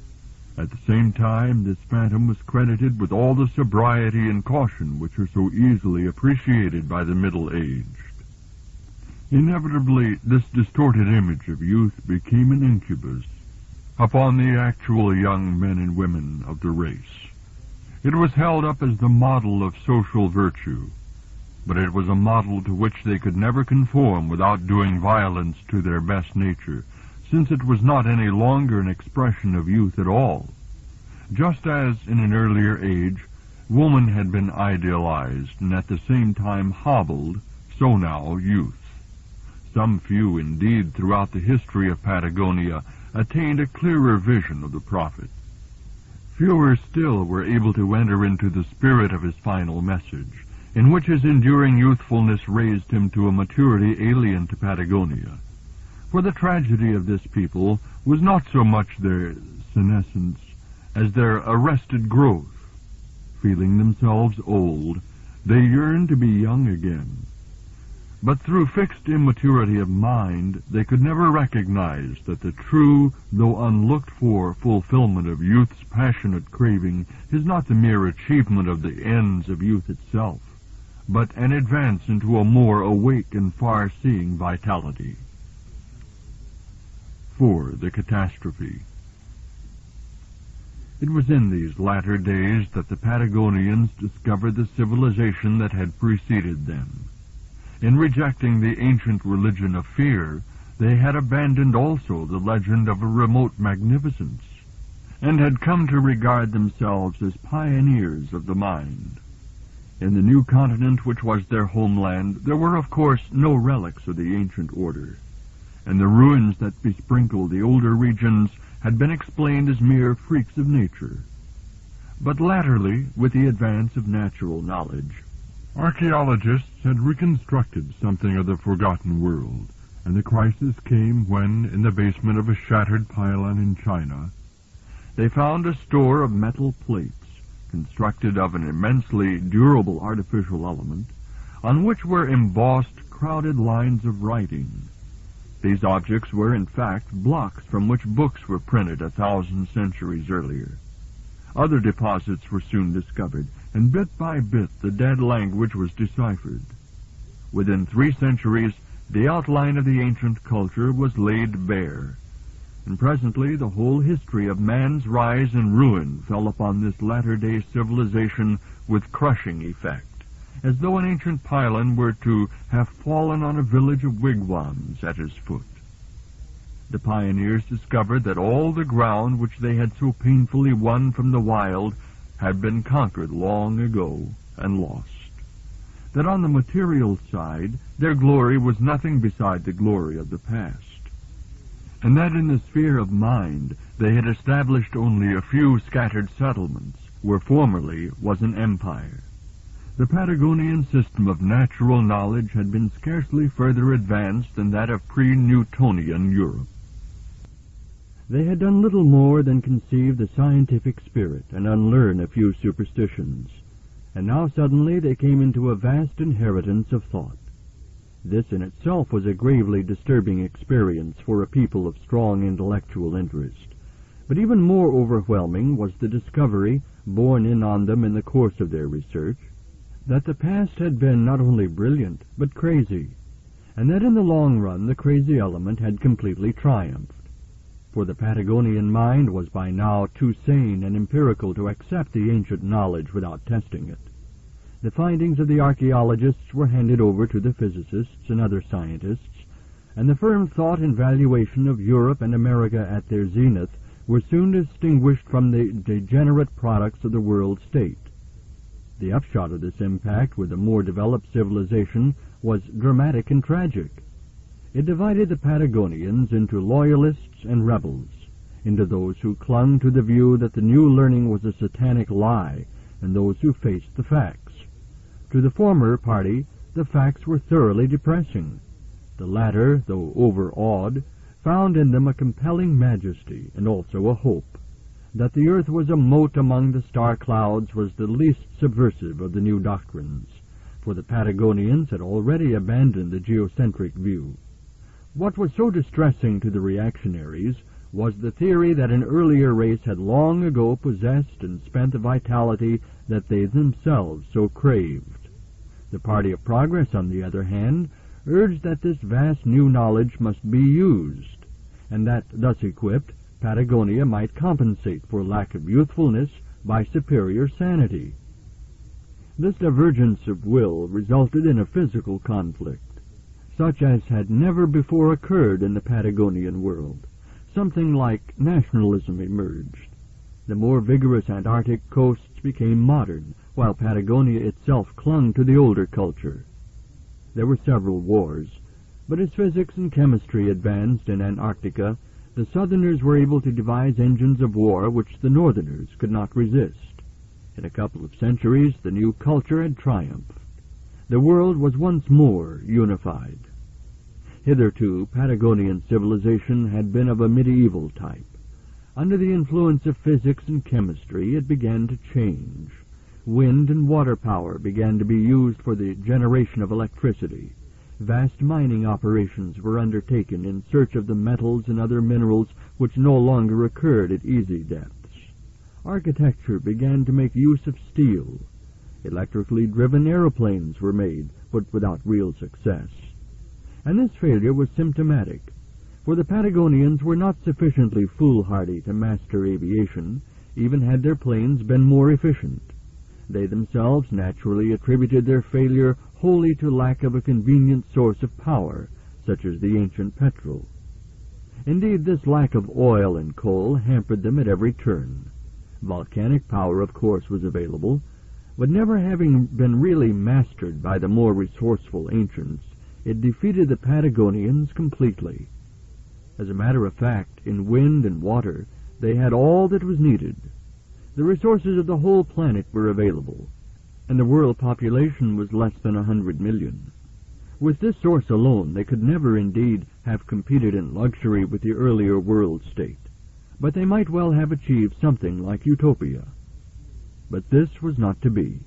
At the same time, this phantom was credited with all the sobriety and caution which are so easily appreciated by the middle-aged. Inevitably, this distorted image of youth became an incubus upon the actual young men and women of the race. It was held up as the model of social virtue, but it was a model to which they could never conform without doing violence to their best nature, since it was not any longer an expression of youth at all. Just as, in an earlier age, woman had been idealized and at the same time hobbled, so now youth. Some few, indeed, throughout the history of Patagonia, attained a clearer vision of the prophet. Fewer still were able to enter into the spirit of his final message, in which his enduring youthfulness raised him to a maturity alien to Patagonia. For the tragedy of this people was not so much their senescence as their arrested growth. Feeling themselves old, they yearned to be young again. But through fixed immaturity of mind, they could never recognize that the true, though unlooked-for, fulfillment of youth's passionate craving is not the mere achievement of the ends of youth itself, but an advance into a more awake and far-seeing vitality. 4. The catastrophe. It was in these latter days that the Patagonians discovered the civilization that had preceded them. In rejecting the ancient religion of fear, they had abandoned also the legend of a remote magnificence, and had come to regard themselves as pioneers of the mind. In the new continent which was their homeland, there were of course no relics of the ancient order, and the ruins that besprinkled the older regions had been explained as mere freaks of nature. But latterly, with the advance of natural knowledge, archaeologists had reconstructed something of the forgotten world, and the crisis came when, in the basement of a shattered pylon in China, they found a store of metal plates, constructed of an immensely durable artificial element, on which were embossed crowded lines of writing. These objects were, in fact, blocks from which books were printed 1,000 centuries earlier. Other deposits were soon discovered, and bit by bit the dead language was deciphered. Within 3 centuries, the outline of the ancient culture was laid bare, and presently the whole history of man's rise and ruin fell upon this latter-day civilization with crushing effect, as though an ancient pylon were to have fallen on a village of wigwams at his foot. The pioneers discovered that all the ground which they had so painfully won from the wild had been conquered long ago and lost. That on the material side their glory was nothing beside the glory of the past, and that in the sphere of mind they had established only a few scattered settlements, where formerly was an empire. The Patagonian system of natural knowledge had been scarcely further advanced than that of pre-Newtonian Europe. They had done little more than conceive the scientific spirit and unlearn a few superstitions, and now suddenly they came into a vast inheritance of thought. This in itself was a gravely disturbing experience for a people of strong intellectual interest, but even more overwhelming was the discovery, borne in on them in the course of their research, that the past had been not only brilliant, but crazy, and that in the long run the crazy element had completely triumphed. For the Patagonian mind was by now too sane and empirical to accept the ancient knowledge without testing it. The findings of the archaeologists were handed over to the physicists and other scientists, and the firm thought and valuation of Europe and America at their zenith were soon distinguished from the degenerate products of the world state. The upshot of this impact with a more developed civilization was dramatic and tragic. It divided the Patagonians into loyalists and rebels, into those who clung to the view that the new learning was a satanic lie, and those who faced the facts. To the former party, the facts were thoroughly depressing. The latter, though overawed, found in them a compelling majesty and also a hope. That the earth was a mote among the star clouds was the least subversive of the new doctrines, for the Patagonians had already abandoned the geocentric view. What was so distressing to the reactionaries was the theory that an earlier race had long ago possessed and spent the vitality that they themselves so craved. The party of progress, on the other hand, urged that this vast new knowledge must be used, and that, thus equipped, Patagonia might compensate for lack of youthfulness by superior sanity. This divergence of will resulted in a physical conflict, such as had never before occurred in the Patagonian world. Something like nationalism emerged. The more vigorous Antarctic coasts became modern, while Patagonia itself clung to the older culture. There were several wars, but as physics and chemistry advanced in Antarctica, the Southerners were able to devise engines of war which the Northerners could not resist. In a couple of centuries, the new culture had triumphed. The world was once more unified. Hitherto, Patagonian civilization had been of a medieval type. Under the influence of physics and chemistry, it began to change. Wind and water power began to be used for the generation of electricity. Vast mining operations were undertaken in search of the metals and other minerals which no longer occurred at easy depths. Architecture began to make use of steel. Electrically driven aeroplanes were made, but without real success. And this failure was symptomatic, for the Patagonians were not sufficiently foolhardy to master aviation, even had their planes been more efficient. They themselves naturally attributed their failure wholly to lack of a convenient source of power, such as the ancient petrol. Indeed, this lack of oil and coal hampered them at every turn. Volcanic power, of course, was available, but never having been really mastered by the more resourceful ancients, it defeated the Patagonians completely. As a matter of fact, in wind and water, they had all that was needed. The resources of the whole planet were available, and the world population was less than 100 million. With this source alone, they could never indeed have competed in luxury with the earlier world state, but they might well have achieved something like utopia. But this was not to be.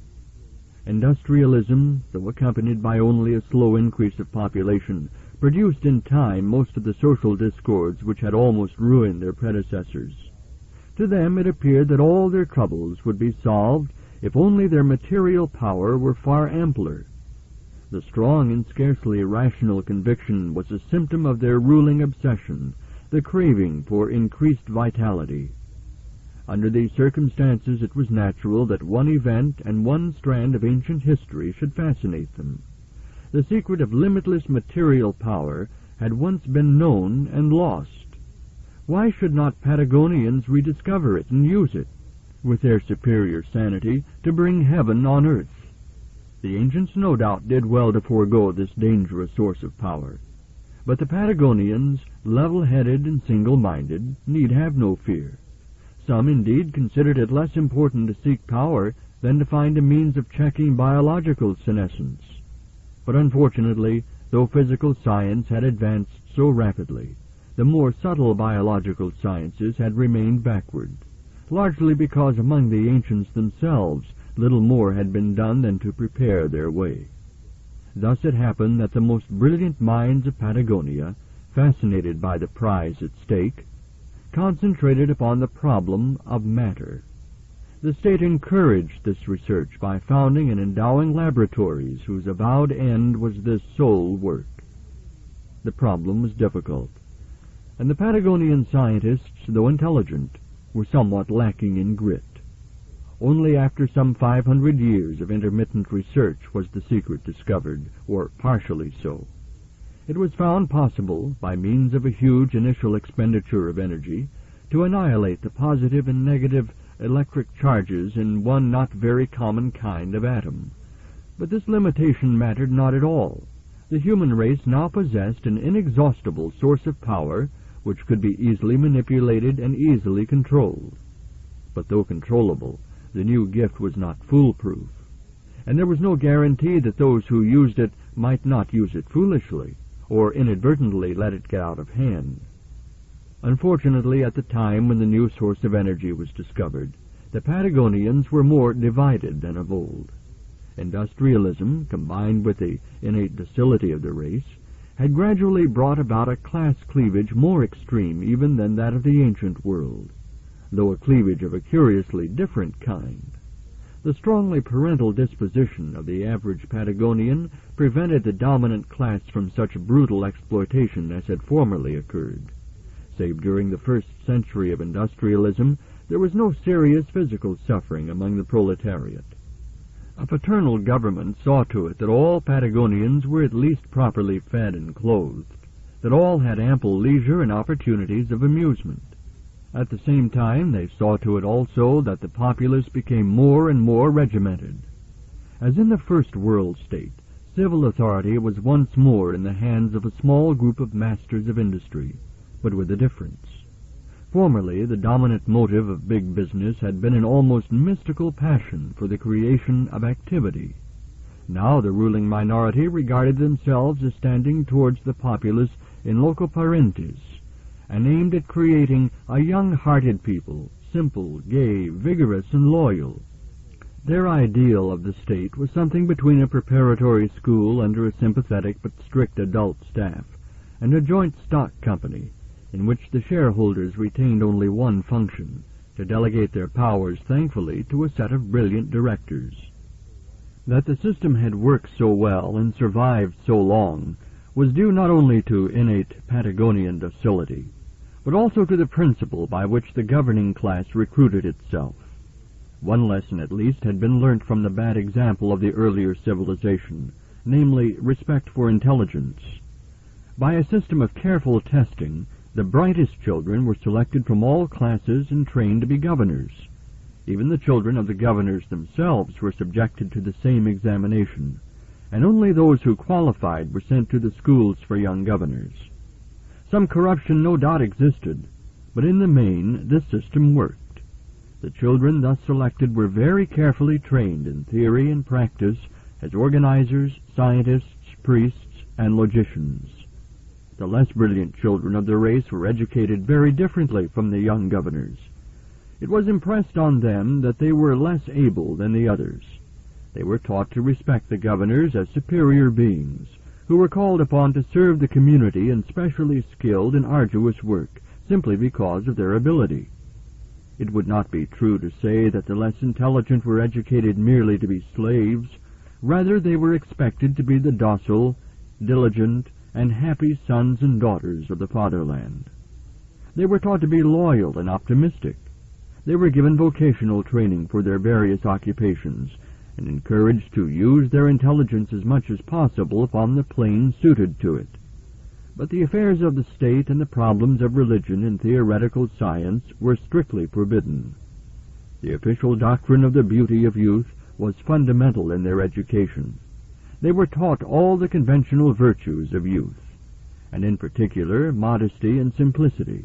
Industrialism, though accompanied by only a slow increase of population, produced in time most of the social discords which had almost ruined their predecessors. To them it appeared that all their troubles would be solved if only their material power were far ampler. The strong and scarcely irrational conviction was a symptom of their ruling obsession, the craving for increased vitality. Under these circumstances it was natural that one event and one strand of ancient history should fascinate them. The secret of limitless material power had once been known and lost. Why should not Patagonians rediscover it and use it, with their superior sanity, to bring heaven on earth? The ancients no doubt did well to forego this dangerous source of power, but the Patagonians, level-headed and single-minded, need have no fear. Some, indeed, considered it less important to seek power than to find a means of checking biological senescence. But unfortunately, though physical science had advanced so rapidly, the more subtle biological sciences had remained backward, largely because among the ancients themselves little more had been done than to prepare their way. Thus it happened that the most brilliant minds of Patagonia, fascinated by the prize at stake, concentrated upon the problem of matter. The state encouraged this research by founding and endowing laboratories whose avowed end was this sole work. The problem was difficult, and the Patagonian scientists, though intelligent, were somewhat lacking in grit. Only after some 500 years of intermittent research was the secret discovered, or partially so. It was found possible, by means of a huge initial expenditure of energy, to annihilate the positive and negative electric charges in one not very common kind of atom. But this limitation mattered not at all. The human race now possessed an inexhaustible source of power which could be easily manipulated and easily controlled. But though controllable, the new gift was not foolproof, and there was no guarantee that those who used it might not use it foolishly, or inadvertently let it get out of hand. Unfortunately, at the time when the new source of energy was discovered, the Patagonians were more divided than of old. Industrialism, combined with the innate docility of the race, had gradually brought about a class cleavage more extreme even than that of the ancient world, though a cleavage of a curiously different kind. The strongly parental disposition of the average Patagonian prevented the dominant class from such brutal exploitation as had formerly occurred. Save during the first century of industrialism, there was no serious physical suffering among the proletariat. A paternal government saw to it that all Patagonians were at least properly fed and clothed, that all had ample leisure and opportunities of amusement. At the same time, they saw to it also that the populace became more and more regimented. As in the first world state, civil authority was once more in the hands of a small group of masters of industry, but with a difference. Formerly, the dominant motive of big business had been an almost mystical passion for the creation of activity. Now the ruling minority regarded themselves as standing towards the populace in loco parentis, and aimed at creating a young-hearted people, simple, gay, vigorous, and loyal. Their ideal of the state was something between a preparatory school under a sympathetic but strict adult staff, and a joint stock company, in which the shareholders retained only one function, to delegate their powers thankfully to a set of brilliant directors. That the system had worked so well and survived so long was due not only to innate Patagonian docility. but also to the principle by which the governing class recruited itself. One lesson at least had been learnt from the bad example of the earlier civilization, namely respect for intelligence. By a system of careful testing, the brightest children were selected from all classes and trained to be governors. Even the children of the governors themselves were subjected to the same examination, and only those who qualified were sent to the schools for young governors. Some corruption no doubt existed, but in the main this system worked. The children thus selected were very carefully trained in theory and practice as organizers, scientists, priests, and logicians. The less brilliant children of the race were educated very differently from the young governors. It was impressed on them that they were less able than the others. They were taught to respect the governors as superior beings, who were called upon to serve the community and specially skilled in arduous work, simply because of their ability. It would not be true to say that the less intelligent were educated merely to be slaves. Rather, they were expected to be the docile, diligent, and happy sons and daughters of the fatherland. They were taught to be loyal and optimistic. They were given vocational training for their various occupations, and encouraged to use their intelligence as much as possible upon the plane suited to it. But the affairs of the state and the problems of religion and theoretical science were strictly forbidden. The official doctrine of the beauty of youth was fundamental in their education. They were taught all the conventional virtues of youth, and in particular modesty and simplicity.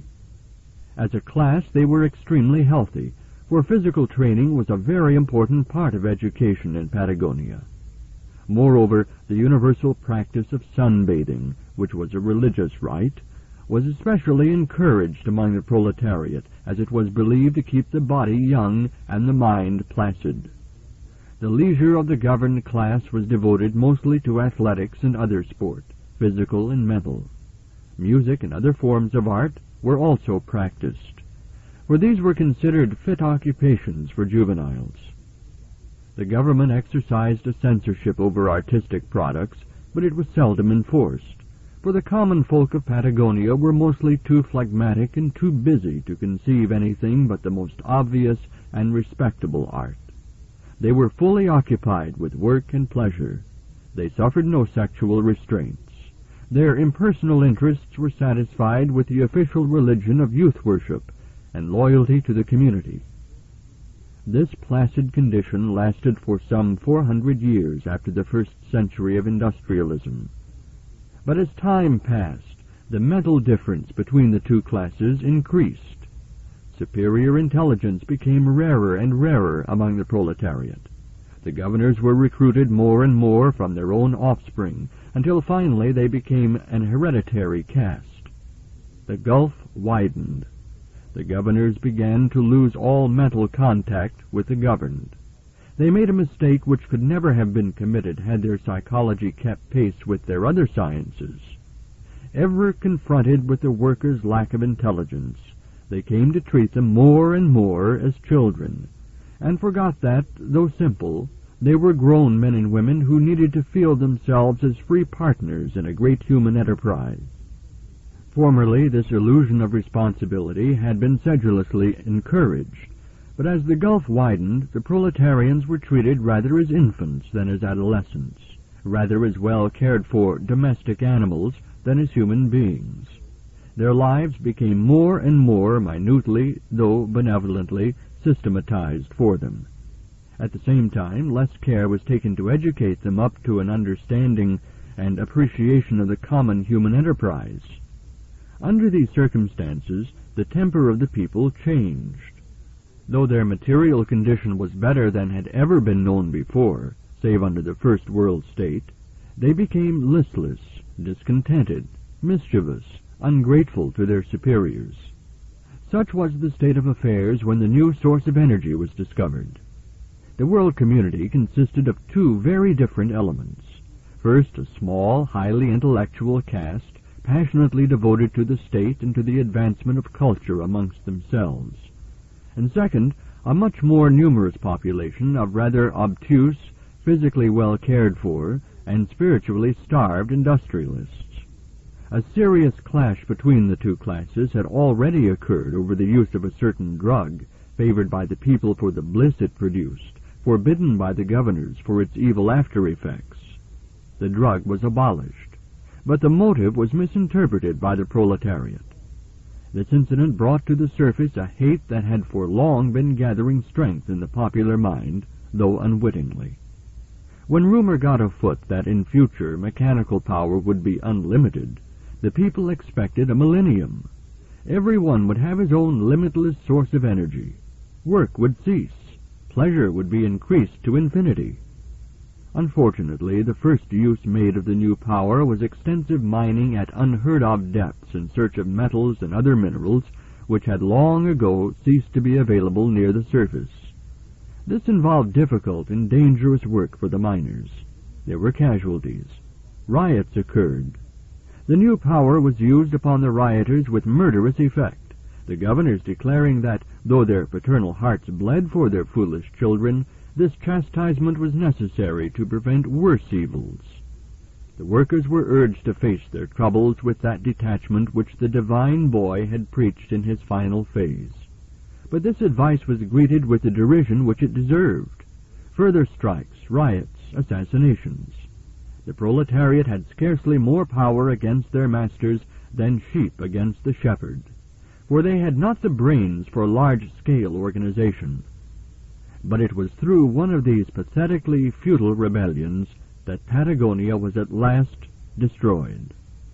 As a class they were extremely healthy, for physical training was a very important part of education in Patagonia. Moreover, the universal practice of sunbathing, which was a religious rite, was especially encouraged among the proletariat, as it was believed to keep the body young and the mind placid. The leisure of the governed class was devoted mostly to athletics and other sport, physical and mental. Music and other forms of art were also practiced, for these were considered fit occupations for juveniles. The government exercised a censorship over artistic products, but it was seldom enforced, for the common folk of Patagonia were mostly too phlegmatic and too busy to conceive anything but the most obvious and respectable art. They were fully occupied with work and pleasure. They suffered no sexual restraints. Their impersonal interests were satisfied with the official religion of youth worship and loyalty to the community. This placid condition lasted for some 400 years after the first century of industrialism. But as time passed, the mental difference between the two classes increased. Superior intelligence became rarer and rarer among the proletariat. The governors were recruited more and more from their own offspring, until finally they became an hereditary caste. The gulf widened. The governors began to lose all mental contact with the governed. They made a mistake which could never have been committed had their psychology kept pace with their other sciences. Ever confronted with the workers' lack of intelligence, they came to treat them more and more as children, and forgot that, though simple, they were grown men and women who needed to feel themselves as free partners in a great human enterprise. Formerly, this illusion of responsibility had been sedulously encouraged, but as the gulf widened, the proletarians were treated rather as infants than as adolescents, rather as well cared-for domestic animals than as human beings. Their lives became more and more minutely, though benevolently, systematized for them. At the same time, less care was taken to educate them up to an understanding and appreciation of the common human enterprise. Under these circumstances, the temper of the people changed. Though their material condition was better than had ever been known before, save under the First World State, they became listless, discontented, mischievous, ungrateful to their superiors. Such was the state of affairs when the new source of energy was discovered. The world community consisted of two very different elements. First, a small, highly intellectual caste, passionately devoted to the state and to the advancement of culture amongst themselves. And second, a much more numerous population of rather obtuse, physically well cared for, and spiritually starved industrialists. A serious clash between the two classes had already occurred over the use of a certain drug, favored by the people for the bliss it produced, forbidden by the governors for its evil after-effects. The drug was abolished, but the motive was misinterpreted by the proletariat. This incident brought to the surface a hate that had for long been gathering strength in the popular mind, though unwittingly. When rumor got afoot that in future mechanical power would be unlimited, the people expected a millennium. Everyone would have his own limitless source of energy. Work would cease. Pleasure would be increased to infinity. Unfortunately, the first use made of the new power was extensive mining at unheard-of depths in search of metals and other minerals which had long ago ceased to be available near the surface. This involved difficult and dangerous work for the miners. There were casualties. Riots occurred. The new power was used upon the rioters with murderous effect, the governors declaring that, though their paternal hearts bled for their foolish children, this chastisement was necessary to prevent worse evils. The workers were urged to face their troubles with that detachment which the divine boy had preached in his final phase. But this advice was greeted with the derision which it deserved. Further strikes, riots, assassinations. The proletariat had scarcely more power against their masters than sheep against the shepherd, for they had not the brains for large-scale organization. But it was through one of these pathetically futile rebellions that Patagonia was at last destroyed.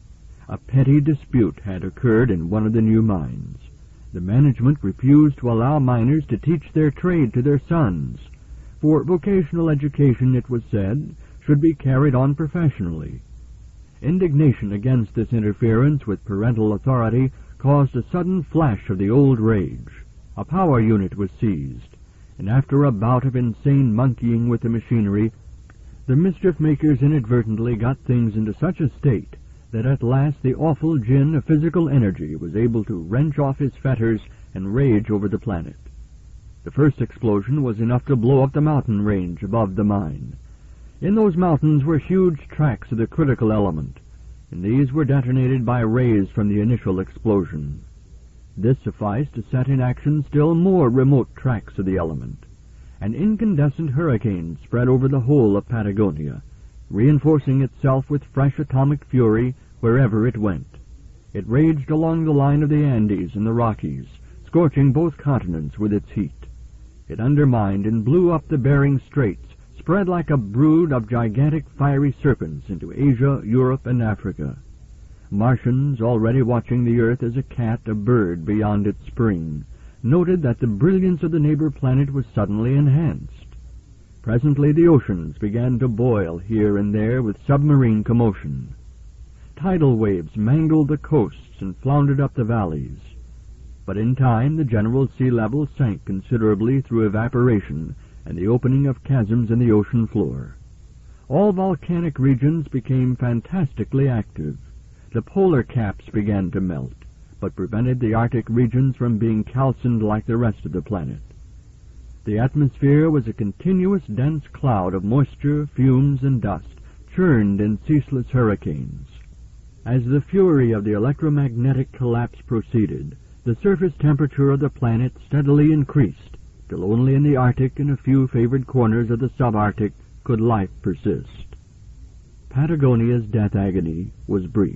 A petty dispute had occurred in one of the new mines. The management refused to allow miners to teach their trade to their sons. For vocational education, it was said, should be carried on professionally. Indignation against this interference with parental authority caused a sudden flash of the old rage. A power unit was seized, and after a bout of insane monkeying with the machinery, the mischief-makers inadvertently got things into such a state that at last the awful djinn of physical energy was able to wrench off his fetters and rage over the planet. The first explosion was enough to blow up the mountain range above the mine. In those mountains were huge tracts of the critical element, and these were detonated by rays from the initial explosion. This sufficed to set in action still more remote tracts of the element. An incandescent hurricane spread over the whole of Patagonia, reinforcing itself with fresh atomic fury wherever it went. It raged along the line of the Andes and the Rockies, scorching both continents with its heat. It undermined and blew up the Bering Straits, spread like a brood of gigantic fiery serpents into Asia, Europe, and Africa. Martians, already watching the Earth as a cat a bird beyond its spring, noted that the brilliance of the neighbor planet was suddenly enhanced. Presently the oceans began to boil here and there with submarine commotion. Tidal waves mangled the coasts and floundered up the valleys. But in time the general sea level sank considerably through evaporation and the opening of chasms in the ocean floor. All volcanic regions became fantastically active. The polar caps began to melt, but prevented the Arctic regions from being calcined like the rest of the planet. The atmosphere was a continuous dense cloud of moisture, fumes, and dust, churned in ceaseless hurricanes. As the fury of the electromagnetic collapse proceeded, the surface temperature of the planet steadily increased, till only in the Arctic and a few favored corners of the subarctic could life persist. Patagonia's death agony was brief.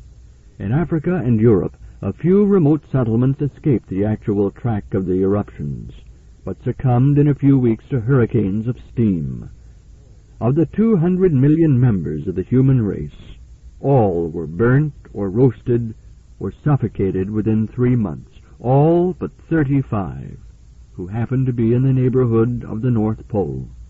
In Africa and Europe, a few remote settlements escaped the actual track of the eruptions, but succumbed in a few weeks to hurricanes of steam. Of the 200 million members of the human race, all were burnt or roasted or suffocated within 3 months, all but 35, who happened to be in the neighborhood of the North Pole.